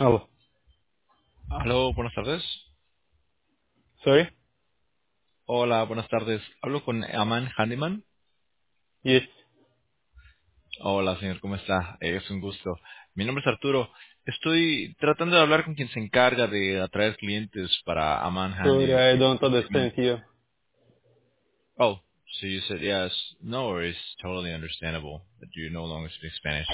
Oh, Aló, buenas tardes. sorry? Hola, buenas tardes. Hablo con Aman Handyman. Yes. Hola, señor, ¿cómo está? Es un gusto. Mi nombre es Arturo. Estoy tratando de hablar con quien se encarga de atraer clientes para Aman Sorry, Handy. I don't understand you. Oh, so you said yes. No worries. Totally understandable that you no longer speak Spanish.